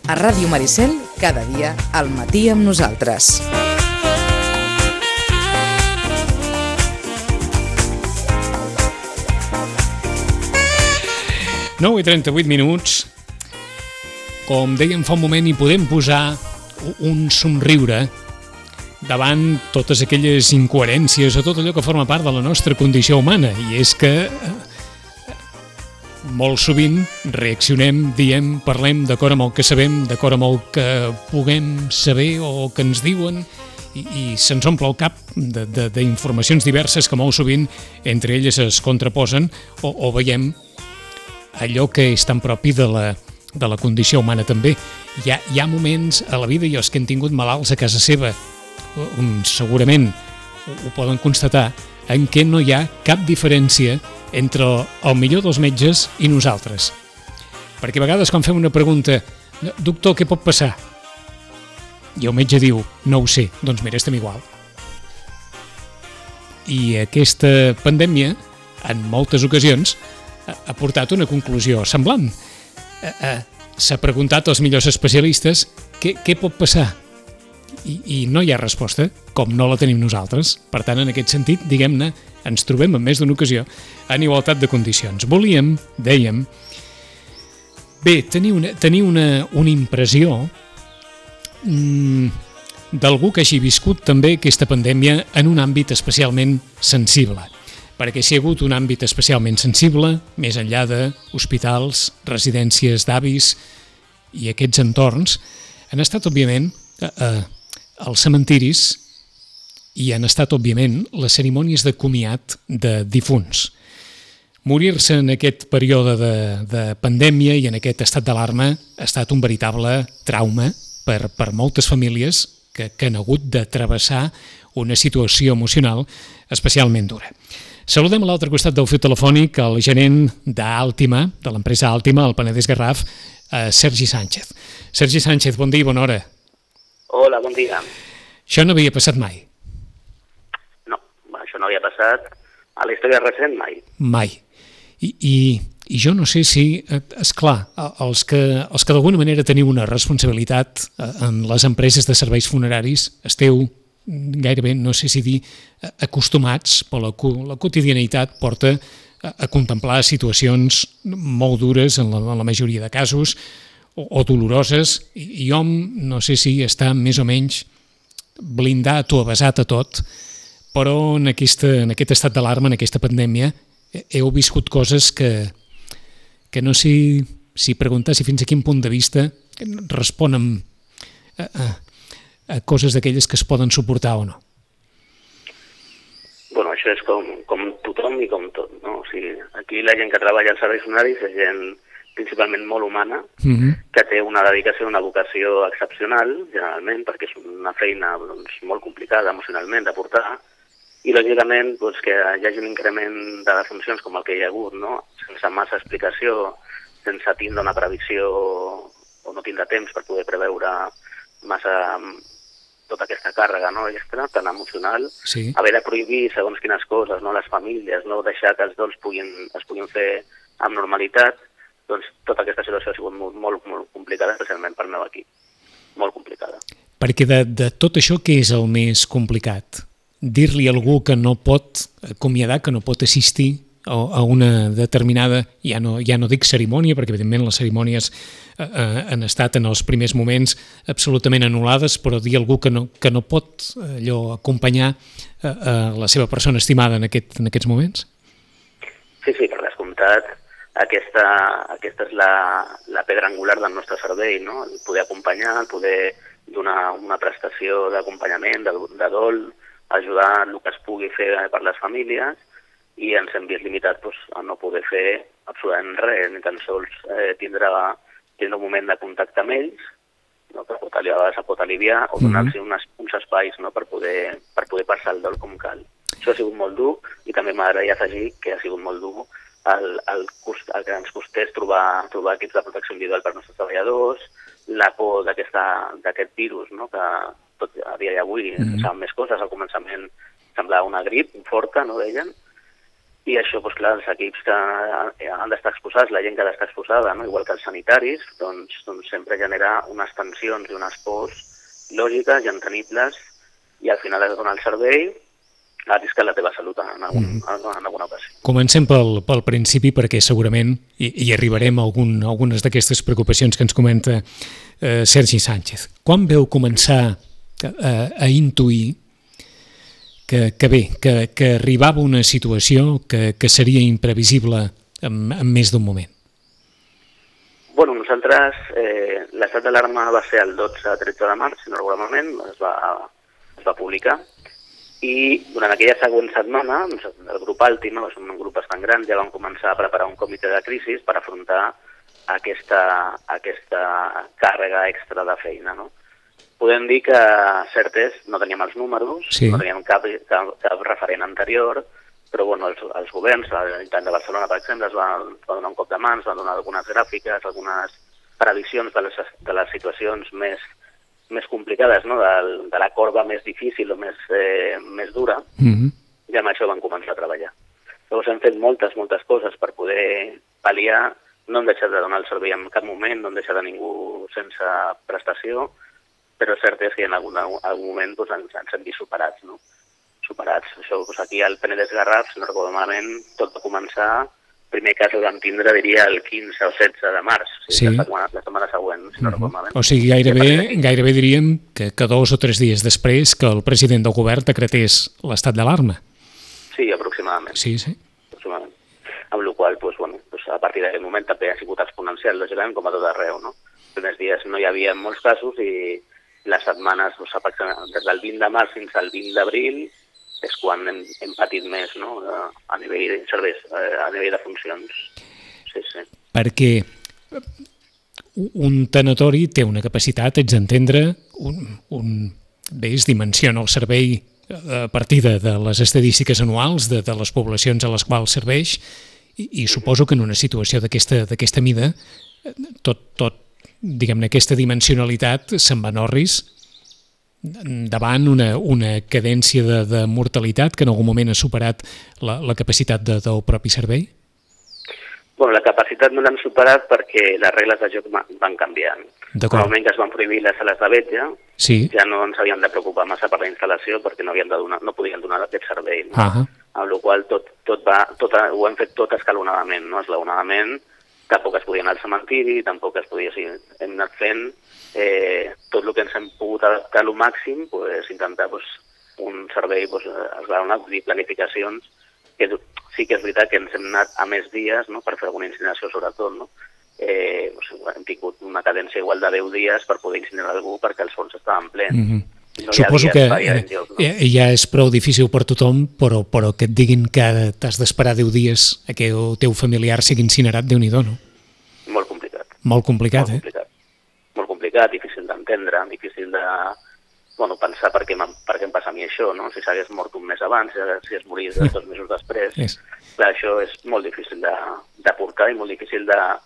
A Ràdio Maricel, cada dia al matí amb nosaltres. Nou i 38 minuts. Com dèiem fa un moment, hi podem posar un somriure davant totes aquelles incoherències o tot allò que forma part de la nostra condició humana. I és que molt sovint reaccionem, diem, parlem d'acord amb el que sabem, d'acord amb el que puguem saber o que ens diuen, i se'ns omple el cap d'informacions diverses que molt sovint entre elles es contraposen o veiem allò que és tan propi de la condició humana també. Hi ha moments a la vida, i els que han tingut malalts a casa seva segurament ho poden constatar, en què no hi ha cap diferència entre el millor dels metges i nosaltres. Perquè a vegades quan fem una pregunta, doctor, què pot passar? I el metge diu, no ho sé, doncs mira, estem igual. I aquesta pandèmia, en moltes ocasions, ha portat una conclusió semblant. S'ha preguntat als millors especialistes què pot passar? I no hi ha resposta, com no la tenim nosaltres. Per tant, en aquest sentit, diguem-ne, ens trobem en més d'una ocasió en igualtat de condicions. Volíem, dèiem, tenir una impressió d'algú que hagi viscut també aquesta pandèmia en un àmbit especialment sensible. Perquè si hi ha hagut un àmbit especialment sensible, més enllà d'hospitals, residències d'avis i aquests entorns, han estat, òbviament, els cementiris i han estat, òbviament, les cerimònies de comiat de difunts. Morir-se en aquest període de pandèmia i en aquest estat d'alarma ha estat un veritable trauma per moltes famílies que han hagut de travessar una situació emocional especialment dura. Saludem a l'altre costat del fil telefònic el gerent d'Àltima, de l'empresa Àltima, al Penedès Garraf, Sergi Sánchez. Sergi Sánchez, bon dia i bona hora. Hola, bon dia. Això no havia passat mai? No, això no havia passat a la història recent mai. Mai. I jo no sé si, esclar, els que d'alguna manera teniu una responsabilitat en les empreses de serveis funeraris, esteu gairebé, no sé si dir, acostumats, però la quotidianitat porta a contemplar situacions molt dures en la majoria de casos, o doloroses, i hom, no sé si està més o menys blindat o avesat a tot, però en aquest estat d'alarma, en aquesta pandèmia, heu viscut coses que no sé si preguntar si fins a quin punt de vista responen a coses d'aquelles que es poden suportar o no. Bueno, això és com tothom i com tot, no? O sigui, aquí la gent que treballa als serveis funeraris és gent principalment molt humana, que té una dedicació, una vocació excepcional, generalment, perquè és una feina molt complicada emocionalment de portar, i lògicament que hi hagi un increment de defuncions com el que hi ha hagut, no? Sense massa explicació, sense tindre una previsió o no tindre temps per poder preveure massa tota aquesta càrrega, no, extra, tan emocional, sí. Haver de prohibir segons quines coses, no, les famílies, no deixar que els dols es puguin fer amb normalitat, doncs tota aquesta situació ha sigut molt complicada, especialment per meu equip. Molt complicada. Perquè de tot això, què és el més complicat? Dir-li a algú que no pot acomiadar, que no pot assistir a una determinada, ja no dic cerimònia, perquè evidentment les cerimònies han estat en els primers moments absolutament anul·lades, però dir a algú que no pot acompanyar la seva persona estimada en aquests moments? Sí, per descomptat. Aquesta és la pedra angular del nostre servei, no? El poder acompanyar, el poder donar una prestació d'acompanyament, de dol, ajudar el que es pugui fer per les famílies, i ens hem vist limitats a no poder fer absolutament res, ni tan sols tindre un moment de contacte amb ells, no? Que a vegades pot aliviar, o donar-los uns espais, no? per poder passar el dol com cal. Això ha sigut molt dur, i també m'agradaria afegir que ha sigut molt dur el que ens costés trobar equips de protecció individual per als nostres treballadors, la por d'aquest virus, no? Que tot a dia d'avui saben més coses. Al començament semblava una grip forta, no, deien, I això, doncs clar, els equips que han d'estar exposats, la gent que ha d'estar exposada, no? Igual que els sanitaris, doncs sempre genera unes tensions i unes pors lògiques i entenibles, i al final has de donar el servei a risc la teva salut en alguna ocasió. Comencem pel principi, perquè segurament hi arribarem a algunes d'aquestes preocupacions que ens comenta Sergi Sánchez. Quan veu començar a intuir que arribava una situació que seria imprevisible en més d'un moment? Bueno, nosaltres, l'estat d'alarma va ser el 12-13 de març, si no recordo malament, es va publicar, i durant aquella següent setmana, el grup Alti, no, som un grup bastant gran, ja vam començar a preparar un comitè de crisi per afrontar aquesta càrrega extra de feina, no? Podem dir que, cert és, no teníem els números, sí. No teníem cap referent anterior, però bueno, els governs, l'Ajuntament de Barcelona, per exemple, es va donar un cop de mans, va donar algunes gràfiques, algunes previsions de les situacions més complicades, no? De la corba més difícil o més dura, i amb això vam començar a treballar. Llavors hem fet moltes coses per poder pal·liar, no hem deixat de donar el servei en cap moment, no hem deixat de ningú sense prestació, però cert és que en algun moment doncs, ens hem vist superats, no? Superats. Això, doncs, aquí al Penedès Garraf, si no recordo malament, tot va començar, primer cas el vam tindre, diria, el 15 o 16 de març, sí. La setmana següent, si no recordo malament. O sigui, gairebé diríem que 2 o 3 dies després que el president del govern decretés l'estat d'alarma. Sí, aproximadament. Sí. Aproximadament. Amb la qual cosa, bueno, a partir d'aquest moment també ha sigut exponencial, lògicament, com a tot arreu, no? Els primers dies no hi havia molts casos i les setmanes, des del 20 de març fins al 20 d'abril, és quan hem patit més, no? A nivell de serveis, a nivell de funcions. Sí. Perquè un tanatori té una capacitat, ets d'entendre, es dimensiona el servei a partir de les estadístiques anuals de les poblacions a les quals serveix, i suposo que en una situació d'aquesta mida, diguem-ne, aquesta dimensionalitat se'n va en orris davant una cadència de mortalitat que en algun moment ha superat la capacitat del propi servei? Bueno, la capacitat no l'han superat perquè les regles de joc van canviant. En el moment que es van prohibir les sales de vetlla, ja no ens havien de preocupar massa per la instal·lació perquè no podien donar aquest servei. No? Amb la qual cosa ho hem fet tot escalonadament, no? Esglaonadament, tampoc es podia anar al cementiri, tampoc es podia... Hem anat fent tot el que ens hem pogut adaptar al màxim, intentar un servei esglaonat, planificacions, que sí que és veritat que ens hem anat a més dies, no? Per fer alguna incineració sobretot, no? Hem tingut una cadència igual de 10 dies per poder incinerar algú perquè els forns estaven plens. No suposo que ja és prou difícil per tothom, però que et diguin que t'has d'esperar 10 dies a que el teu familiar sigui incinerat, Déu-n'hi-do, no? Molt complicat. Molt complicat, Molt complicat, difícil d'entendre, difícil de pensar per què em passa a mi això, no? Si s'hagués mort un mes abans, si es morís 2 mesos després. Clar, això és molt difícil de portar i molt difícil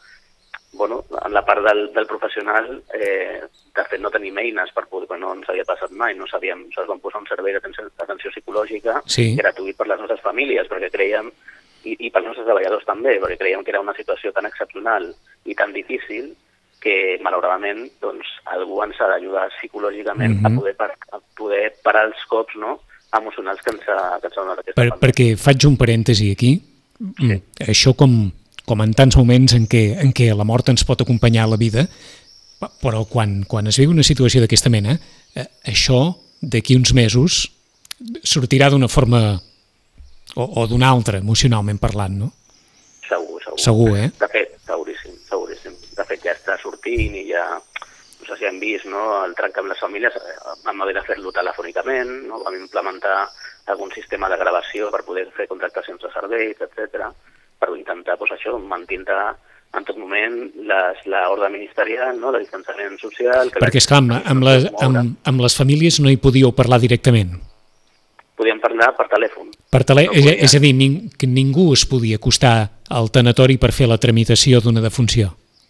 en la part del professional, de fet no tenim eines per poder, però no ens havia passat mai, no sabíem, ens van posar un servei d'atenció psicològica gratuït per les nostres famílies, perquè creiem, i pels nostres treballadors també, perquè creiem que era una situació tan excepcional i tan difícil que malauradament algú ens ha d'ajudar psicològicament a poder parar els cops emocionals que ens ha donat aquesta pandèmia. Perquè faig un parèntesi aquí, això com en tants moments en què la mort ens pot acompanyar a la vida, però quan es viu una situació d'aquesta mena, això d'aquí uns mesos sortirà d'una forma o d'una altra, emocionalment parlant, no? Segur, eh? De fet, seguríssim. De fet, ja està sortint i ja, no sé si hem vist, el tracte amb les famílies, vam haver de fer-lo telefònicament, vam implementar algun sistema de gravació per poder fer contractacions de serveis, etc., per intentar, això, mantindre en tot moment l'ordre ministerial, el distanciament social... Perquè, esclar, amb les famílies no hi podíeu parlar directament. Podíem parlar per telèfon. És a dir, que ningú es podia acostar al tanatori per fer la tramitació d'una defunció?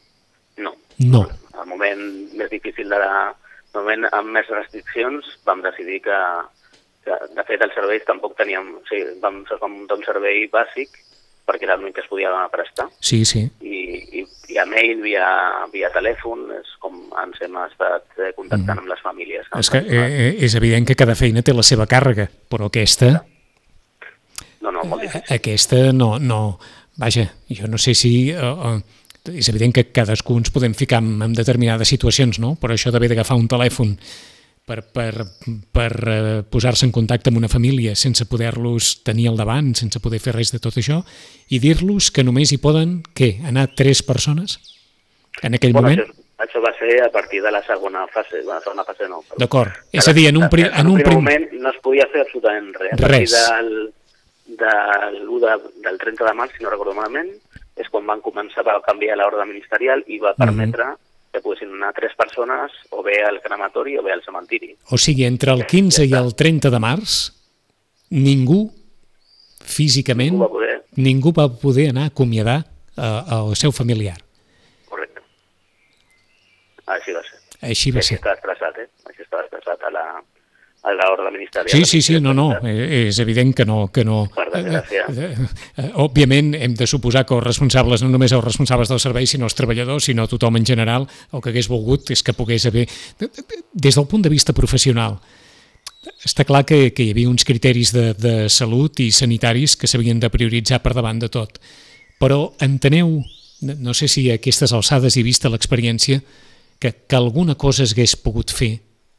No. Al moment més difícil, el moment amb més restriccions, vam decidir que De fet, els serveis tampoc teníem... O sigui, vam muntar un servei bàsic perquè era l'únic que es podia prestar. Sí. I via mail, via telèfon, és com ens hem estat contactant amb les famílies. És que és evident que cada feina té la seva càrrega, però aquesta... No, molt difícil. Aquesta no... Vaja, jo no sé si... és evident que cadascú ens podem ficar en determinades situacions, no? Però això d'haver d'agafar un telèfon per posar-se en contacte amb una família sense poder-los tenir al davant, sense poder fer res de tot això, i dir-los que només hi poden, què, anar 3 persones en aquell moment? Això va ser a partir de la segona fase, no. D'acord, és a dir, en un primer moment no es podia fer absolutament res. Res. Del 30 de març, si no recordo malament, és quan van començar a canviar l'ordre ministerial i va permetre que poguessin anar 3 persones o bé al crematori o bé al cementiri. O sigui, entre el 15 i el 30 de març, ningú físicament, ningú va poder anar a acomiadar el seu familiar. Correcte. Així va ser. Així va ser. Així estava expressat a l'ordre ministerial. Sí, no, és evident que no. Per desgràcia. Òbviament hem de suposar que els responsables, no només els responsables del servei, sinó els treballadors, sinó tothom en general, el que hagués volgut és que pogués haver... Des del punt de vista professional, està clar que hi havia uns criteris de salut i sanitaris que s'havien de prioritzar per davant de tot. Però enteneu, no sé si a aquestes alçades i vista l'experiència, que alguna cosa es hagués pogut fer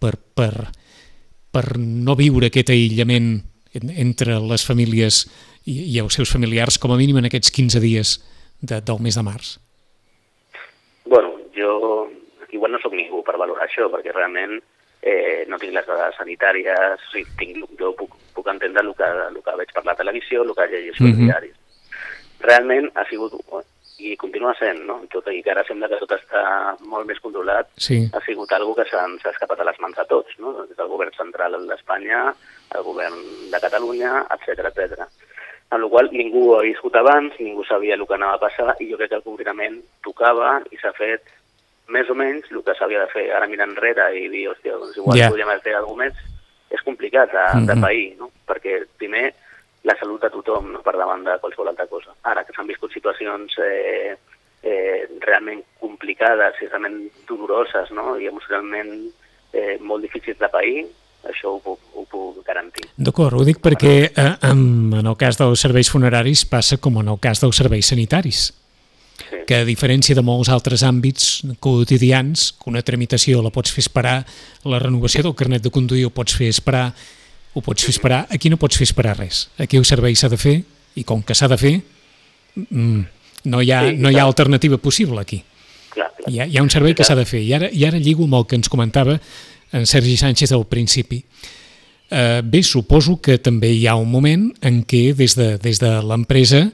per no viure aquest aïllament entre les famílies i els seus familiars, com a mínim en aquests 15 dies del mes de març? Bueno, jo igual no sóc ningú per valorar això, perquè realment no tinc les dades sanitàries, jo puc entendre el que veig per la televisió, el que llegeixo als diaris. Realment ha sigut, i continua sent, no? Tot i que ara sembla que tot està molt més controlat, ha sigut algo que s'ha escapat a les mans de tots, no? Des del govern central d'Espanya, el govern de Catalunya, etc. Amb la qual cosa ningú ho ha viscut abans, ningú sabia el que anava a passar, i jo crec que el confinament tocava i s'ha fet més o menys el que s'havia de fer. Ara mirar enrere i dir, hòstia, doncs igual podríem fer alguna més, és complicat de pair, no? Perquè primer la salut de tothom, no, per davant de qualsevol altra cosa. Ara que s'han viscut situacions realment complicades i realment doloroses, no, i emocionalment molt difícils de pair, això ho puc garantir. D'acord, ho dic perquè en el cas dels serveis funeraris passa com en el cas dels serveis sanitaris, que a diferència de molts altres àmbits quotidians, que una tramitació la pots fer esperar, la renovació del carnet de conduir ho pots fer esperar, aquí no pots fer esperar res. Aquí el servei s'ha de fer, i com que s'ha de fer, no hi ha alternativa possible aquí. Clar. Hi ha un servei que s'ha de fer. I ara lligo amb el que ens comentava en Sergi Sánchez al principi. Bé, suposo que també hi ha un moment en què des de l'empresa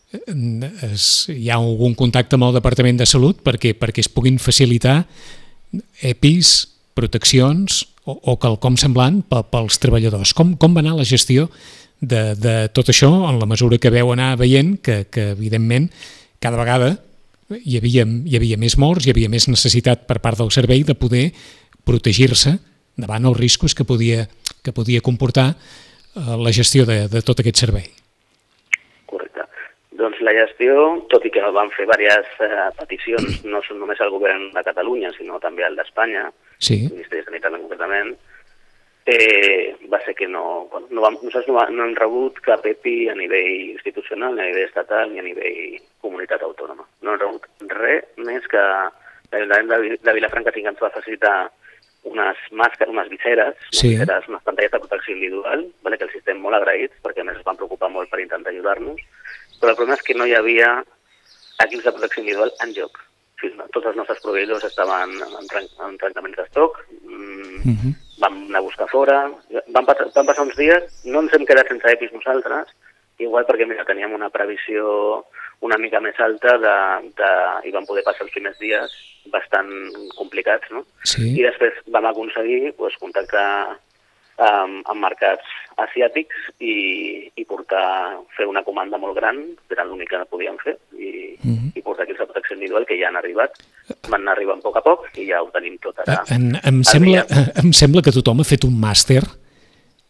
hi ha algun contacte amb el Departament de Salut perquè es puguin facilitar EPIs, proteccions o quelcom semblant pels treballadors. Com va anar la gestió de tot això en la mesura que veu anar veient que evidentment, cada vegada hi havia més morts, hi havia més necessitat per part del servei de poder protegir-se davant els riscos que podia comportar la gestió de tot aquest servei? Correcte. Doncs la gestió, tot i que van fer diverses peticions, no són només al govern de Catalunya, sinó també al d'Espanya, el Ministeri de Sanitat concretament, va ser que nosaltres no hem rebut cap EPI a nivell institucional, ni a nivell estatal, ni a nivell comunitat autònoma. No hem rebut res més que l'Ajuntament de Vilafranca sí que ens va facilitar unes màscares, unes viseres, unes pantalles de protecció individual, que els estem molt agraïts, perquè a més es van preocupar molt per intentar ajudar-nos, però el problema és que no hi havia equips de protecció individual enlloc. Tots els nostres proveïdors estaven en trencaments d'estoc, vam anar a buscar fora, van passar uns dies, no ens hem quedat sense EPIs nosaltres, igual perquè teníem una previsió una mica més alta i vam poder passar els primers dies bastant complicats, no? I després vam aconseguir contactar amb mercats asiàtics i fer una comanda molt gran, que era l'únic que podíem fer, i portar equips de protecció individual que ja han arribat. Van anar arribant a poc i ja ho tenim tot ara. Em sembla que tothom ha fet un màster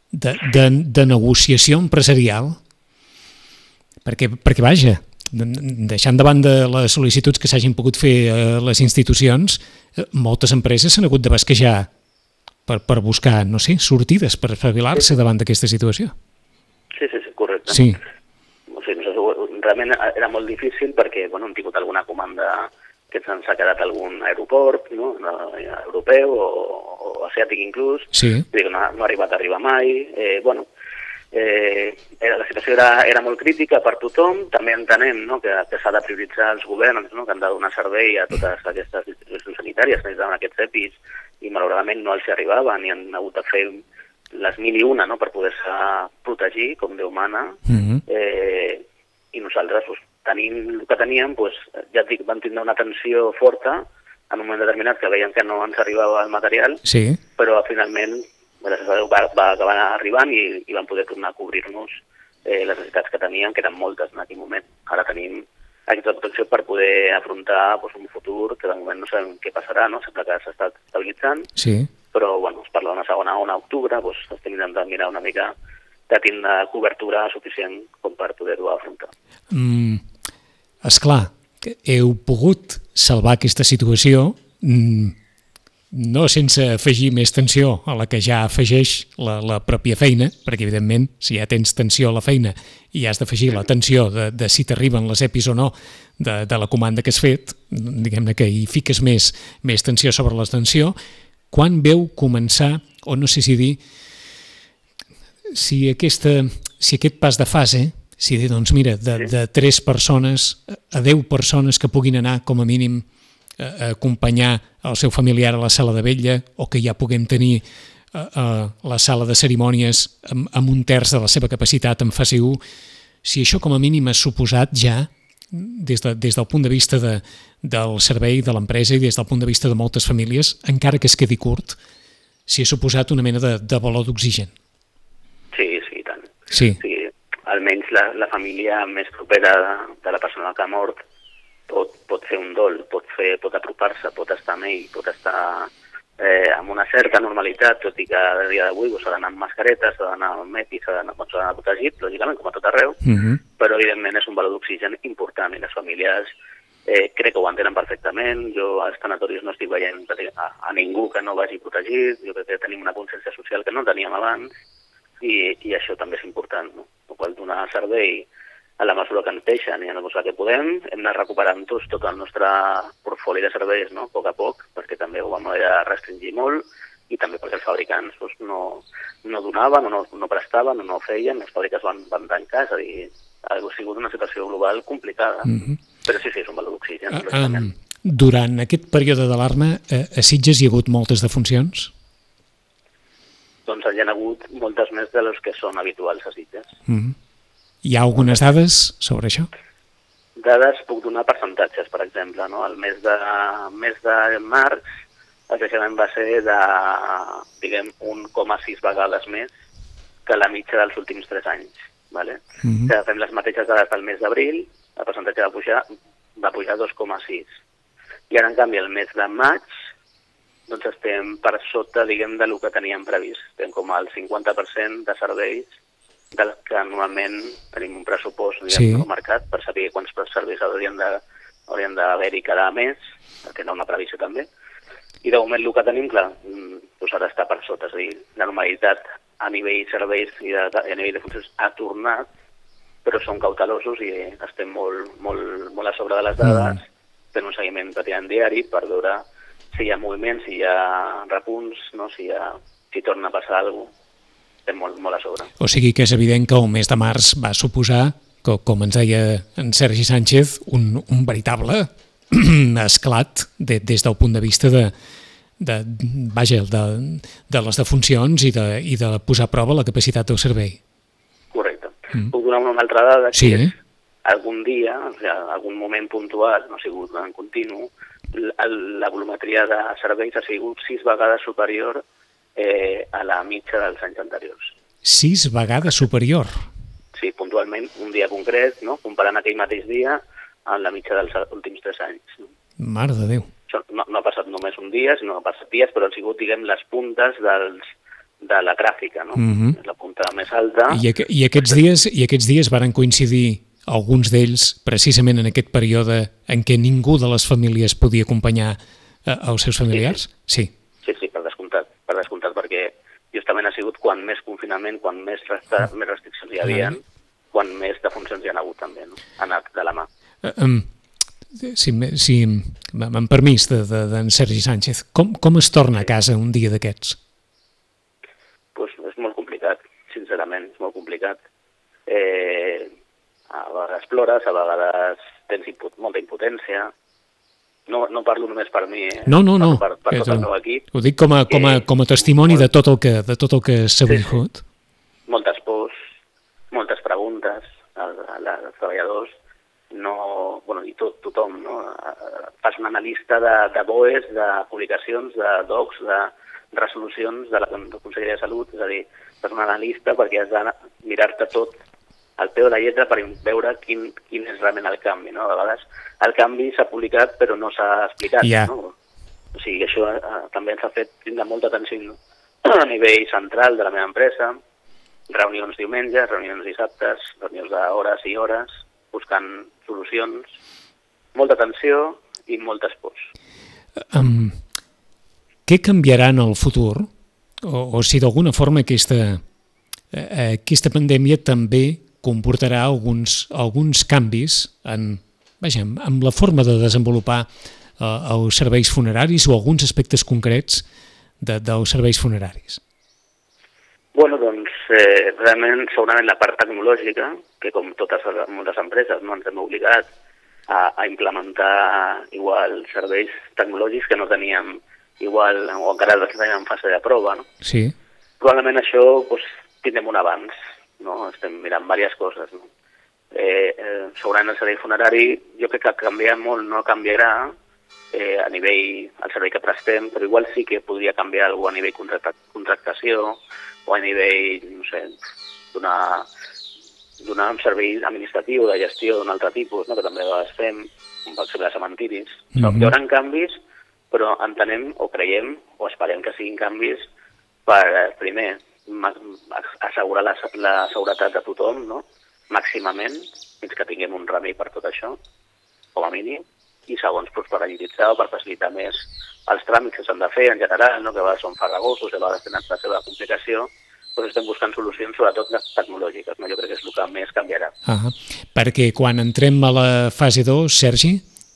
de negociació empresarial? Perquè vaja, deixant de banda les sol·licituds que s'hagin pogut fer a les institucions, moltes empreses s'han hagut de basquejar per buscar, no sé, sortides per espavilar-se davant d'aquesta situació. Sí, correcte. Sí. O sigui, realment era molt difícil perquè hem tingut alguna comanda que ens ha quedat algun aeroport, no? Europeu o asiàtic inclús. Sí. No ha arribat a arribar mai. La situació era molt crítica per tothom. També entenem, no, que s'ha de prioritzar els governs, no, que han de donar servei a totes aquestes institucions sanitàries que necessitaven aquests EPIs i malauradament no els hi arribaven i han hagut de fer les 1001, no, per poder-se protegir com Déu mana. I nosaltres, tenint el que teníem, ja et dic, vam tindre una tensió forta en un moment determinat que veiem que no ens arribava el material, sí, però finalment, gràcies a Déu, va acabar arribant i vam poder tornar a cobrir-nos les necessitats que teníem, que eren moltes en aquell moment. Ara tenim aquesta protecció per poder afrontar un futur que de moment no sabem què passarà, no? Sembla que s'ha estat estabilitzant, sí, però es parla d'una segona ona a octubre, estem intentant mirar una mica de tindre cobertura suficient com per poder-ho afrontar. Esclar, heu pogut salvar aquesta situació no sense afegir més tensió a la que ja afegeix la pròpia feina, perquè evidentment si ja tens tensió a la feina i has d'afegir la tensió de si t'arriben les EPIs o no de la comanda que has fet, diguem-ne que hi fiques més tensió sobre la tensió. Quan veu començar, o no sé si dir, si aquest pas de fase, si dir, doncs mira, de 3 persones a 10 persones que puguin anar com a mínim a acompanyar el seu familiar a la sala de vetlla o que ja puguem tenir la sala de cerimònies amb 1/3 de la seva capacitat en fase 1, si això com a mínim ha suposat ja, des del punt de vista del servei de l'empresa i des del punt de vista de moltes famílies, encara que es quedi curt, si ha suposat una mena de valor d'oxigen. Sí, i tant. Sí. Almenys la família més propera de la persona que ha mort pot fer un dol, pot apropar-se, pot estar amb ell, pot estar amb una certa normalitat, tot i que a dia d'avui s'ha d'anar amb mascaretes, s'ha d'anar amb EPI, s'ha d'anar protegit, lògicament, com a tot arreu, però evidentment és un valor d'oxigen important i les famílies crec que ho entenen perfectament. Jo als tanatoris no estic veient a ningú que no vagi protegit, jo crec que tenim una consciència social que no teníem abans i això també és important, no? El qual donar servei a la mesura que ens deixen i a la mesura que podem, hem de recuperant tot el nostre portfoli de serveis, no? A poc a poc, perquè també ho vam haver de restringir molt i també perquè els fabricants no donaven o no prestaven o no feien, les fàbriques van tancar, és a dir, ha sigut una situació global complicada, però sí, és un valor d'oxigen. Durant aquest període d'alarma, a Sitges hi ha hagut moltes defuncions? Doncs hi ha hagut moltes més de les que són habituals a Sitges. Hi ha algunes dades sobre això? Dades, puc donar percentatges, per exemple. No? El mes de març el creixement va ser de, 1,6 vegades més que la mitja dels últims 3 anys. Vale? Si agafem les mateixes dades del mes d'abril, el percentatge va pujar 2,6. I ara, en canvi, el mes de maig, doncs estem per sota, de lo que teníem previst. Estem com al 50% de serveis del que normalment tenim un pressupost marcat per saber quants serveis haurien d'haver-hi cada mes, perquè hi ha una previsió també. I de moment el que tenim, clar, ara està per sota. És a dir, la normalitat a nivell serveis i a nivell de funcions ha tornat, però són cautelosos i estem molt a sobre de les dades, fent un seguiment pràcticament diari per veure si hi ha moviments, si hi ha repunts, no? si torna a passar alguna cosa. Estem molt a sobre. O sigui que és evident que el mes de març va suposar, com ens deia en Sergi Sánchez, un veritable esclat des del punt de vista de les defuncions i de posar a prova la capacitat del servei. Correcte. Puc donar una altra dada, que és algun dia, algun moment puntual, no ha sigut en continu, la volumetria de serveis ha sigut 6 vegades superior a la mitja dels anys anteriors. 6 vegades superior? Sí, puntualment, un dia concret, no? Comparant aquell mateix dia amb la mitja dels últims 3 anys. Mare de Déu. Això no ha passat només un dia, sinó que ha passat dies, però han sigut, les puntes de la gràfica, no? És la punta més alta. I aquests dies varen coincidir alguns d'ells precisament en aquest període en què ningú de les famílies podia acompanyar els seus familiars? Sí, per descomptat, perquè justament ha sigut quan més confinament, quan més restriccions hi havia, quan més defuncions hi ha hagut també, no? Ha anat de la mà. Si amb permís d'en Sergi Sánchez, com es torna a casa un dia d'aquests? Pues és molt complicat, sincerament, és molt complicat. A vegades plores, a vegades tens molta impotència. No parlo només per mi, No. per tot el meu equip. Ho dic com a testimoni de tot el que s'ha viscut. Moltes pors, moltes preguntes als treballadors, i tothom, no? Fas una analista de BOEs, de publicacions, de docs, de resolucions de la Conselleria de Salut, és a dir, fas una analista perquè has de mirar-te tot al peu de la lletra per veure quin és realment el canvi, no? A vegades el canvi s'ha publicat però no s'ha explicat, no? O sigui, això també ens ha fet tindre molta atenció a nivell central de la meva empresa, reunions diumenges, reunions dissabtes, reunions d'hores i hores, buscant solucions, molta atenció i moltes pors. Què canviarà en el futur? O si d'alguna forma aquesta pandèmia també comportarà alguns canvis en la forma de desenvolupar els serveis funeraris o alguns aspectes concrets dels serveis funeraris? Doncs realment segurament la part tecnològica, que com moltes empreses ens hem obligat a implementar igual serveis tecnològics que no teníem igual, o encara estem en fase de prova, no? Sí. Probablement això tindrem un avanç, no? Estem mirant diverses coses, no? Segurament el servei funerari jo crec que canviarà molt, no canviarà a nivell el servei que prestem, però igual sí que podria canviar alguna a nivell contractació o a nivell, no sé, donar un servei administratiu de gestió d'un altre tipus, no? Que també a vegades fem, com per exemple cementiris. Hi haurà canvis, però entenem o creiem o esperem que siguin canvis per, primer, assegurar la seguretat de tothom, no? Màximament, fins que tinguem un remei per tot això, com a mínim, i segons per agilitzar o per facilitar més els tràmits que s'han de fer en general, no? Que a vegades són farragosos, a vegades tenen la seva complicació, però estem buscant solucions sobretot tecnològiques, no? Jo crec que és el que més canviarà. Perquè quan entrem a la fase 2, Sergi,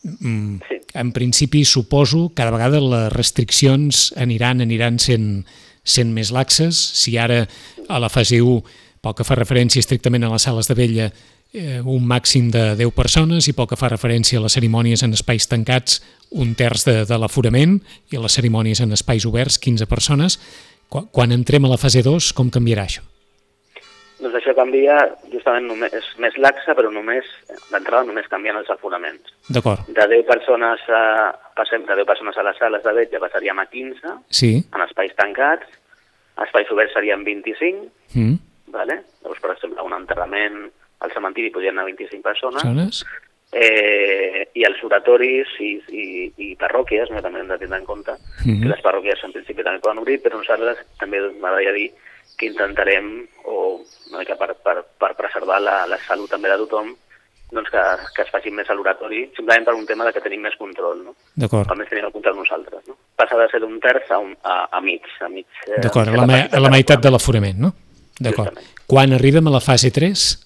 en principi suposo que cada vegada les restriccions aniran sent més laxes. Si ara a la fase 1, pel que fa referència estrictament a les sales de vetlla, un màxim de 10 persones, i pel que fa referència a les cerimònies en espais tancats, 1/3 de l'aforament, i a les cerimònies en espais oberts, 15 persones. Quan entrem a la fase 2, com canviarà això? Doncs això canvia justament és més laxa, però d'entrada només canvien els aforaments. D'acord. De 10 persones passem de 10 persones a les sales de vetlla passaríem a 15, en espais tancats, espais oberts serien 25, vale? Llavors, per exemple, un enterrament al cementiri podrien anar 25 persones, i els oratoris i parròquies, no, també hem de tindre en compte que les parròquies en principi també poden obrir, però nosaltres també m'agradaria dir que intentarem, una mica per preservar la salut també de tothom, doncs que es faci més a l'oratori, simplement per un tema de que tenim més control, no? D'acord. Almenys tenim el control nosaltres, no? Passa de ser d'1/3 a mig. D'acord, a la meitat de l'aforament, no? D'acord. Quan arribem a la fase 3?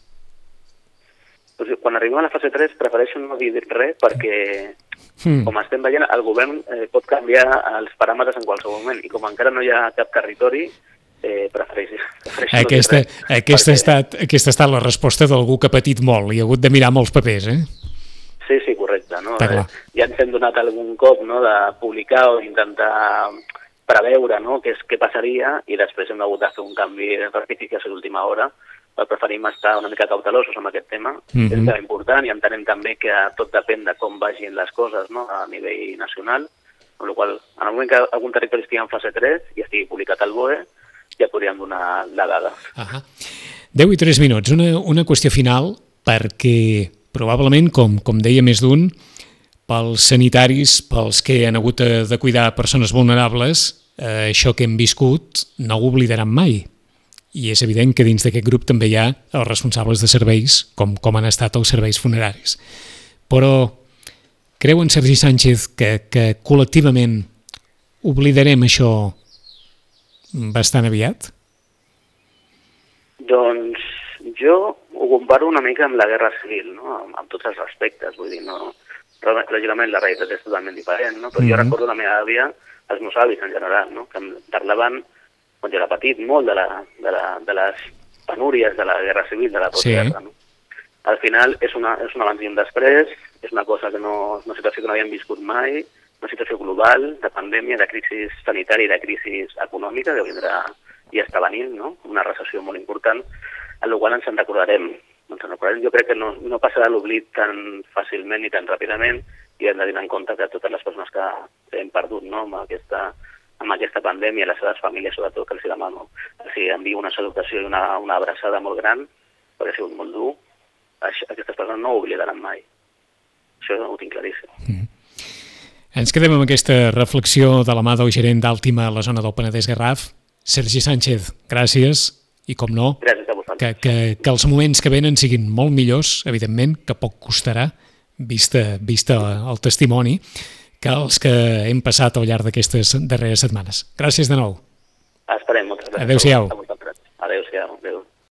Quan arribem a la fase 3 prefereixo no dir res perquè, com estem veient, el govern pot canviar els paràmetres en qualsevol moment, i com encara no hi ha cap territori, prefereixo no dir res. Aquesta ha estat la resposta d'algú que ha patit molt i ha hagut de mirar molts papers, Sí, correcte. No? Ja ens hem donat algun cop, no, de publicar o d'intentar preveure, no, què passaria, i després hem hagut de fer un canvi de rectificació d'última hora. Preferim estar una mica cautelosos amb aquest tema, és important, i entenem també que tot depèn de com vagin les coses, no, a nivell nacional, amb la qual cosa, en el moment que algun territori estigui en fase 3 i estigui publicat al BOE, ja podríem donar la dada. 10 i 3 minuts. Una qüestió final, perquè probablement, com deia més d'un, pels sanitaris, pels que han hagut de cuidar persones vulnerables, això que hem viscut no ho oblidaran mai. I és evident que dins d'aquest grup també hi ha els responsables de serveis, com han estat els serveis funeraris. Però creu en Sergi Sánchez que col·lectivament oblidarem això bastant aviat? Doncs jo ho comparo una mica amb la Guerra Civil, no? Amb tots els respectes, vull dir, no? Lògicament la realitat és totalment diferent, no? Però jo recordo la meva àvia, els meus avis en general, no? Que em parlaven, quan jo era petit, molt de les penúries de la Guerra Civil, de la postguerra, no? Al final és un abans i un després, és una cosa que no, una situació que no havíem viscut mai, una situació global, de pandèmia, de crisi sanitària i de crisi econòmica, que vindrà i està venint, no? Una recessió molt important, en la qual ens en recordarem. Jo crec que no passarà l'oblit tan fàcilment ni tan ràpidament i hem de tenir en compte que totes les persones que hem perdut, no? amb aquesta pandèmia, les seves famílies, sobretot, que els demano, els envio una salutació i una abraçada molt gran, perquè ha sigut molt dur. Aquestes persones no ho oblidaran mai. Això ho tinc claríssim. Ens quedem amb aquesta reflexió de la mà del gerent d'Àltima a la zona del Penedès-Garraf. Sergi Sánchez, gràcies, i com no, gràcies a vosaltres. Que els moments que venen siguin molt millors, evidentment, que poc costarà, vista el testimoni, que els que hem passat al llarg d'aquestes darreres setmanes. Gràcies de nou. Esperem, moltes gràcies. Adéu-siau. Adéu-siau.